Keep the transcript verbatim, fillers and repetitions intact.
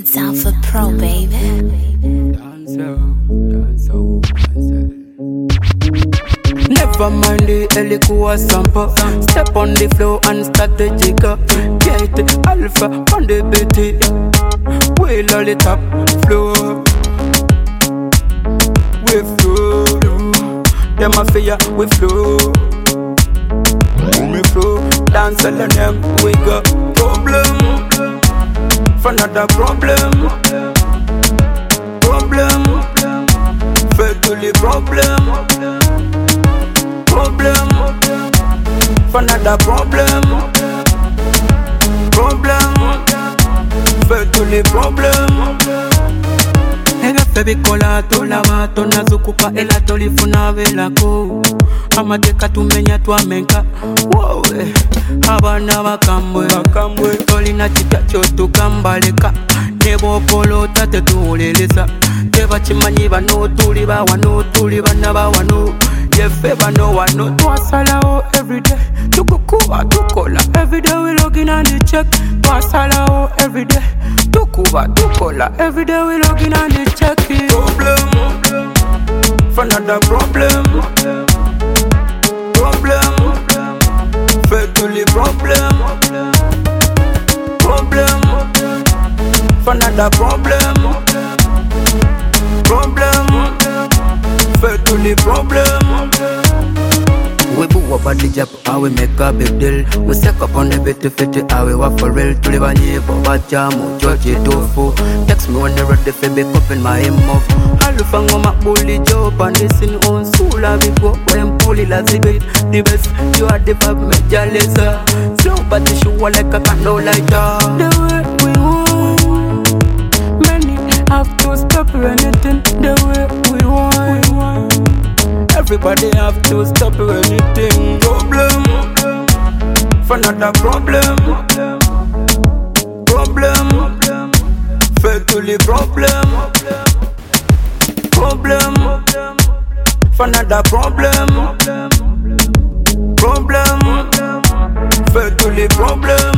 It's Alpha Pro, baby. Never mind the Elikuwa sample. Step on the flow and strategic. Get it, Alpha on the beat. Wheel on the top floor. We flow. Them a fear, we flow. We flow. Dance on them, we got problem. For another problem. Problem. Fatally problem. Problem. For another problem. Problem. Fatally problem. Ega febi kola tola mato nazukupa ela tolifuna velako amateka tumenya twamenka wowe abana bakambwe bakambwe tolina kitya kyotukambaleka nebo polo tate tuwuleleza tebakimanyi bano tuli bawano tuli bana bawano yefe bano wano twasalawo everyday tukukuba tukola everyday we login on the check twasalawo everyday tukuba tukola everyday we login on the check problem for another problem problem fatally problem problem for another problem problem fatally problem. We boo up at the job, how we make a big deal. We suck up on the bitty fitty, how we walk for real. To live on you, but jamu, judge it tofu. Text me when you're ready for big up in my mouth. I'll fang on my bully job and listen on Sula. We go when bully las the bait. The best, you are the vibe, major laser. Slow but the shoe like a candle lighter. The way we want, many have to stop anything. The way we want. Everybody have to stop anything. Problem for another problem. Problem fatally problem. Problem for another problem. Problem fatally problem.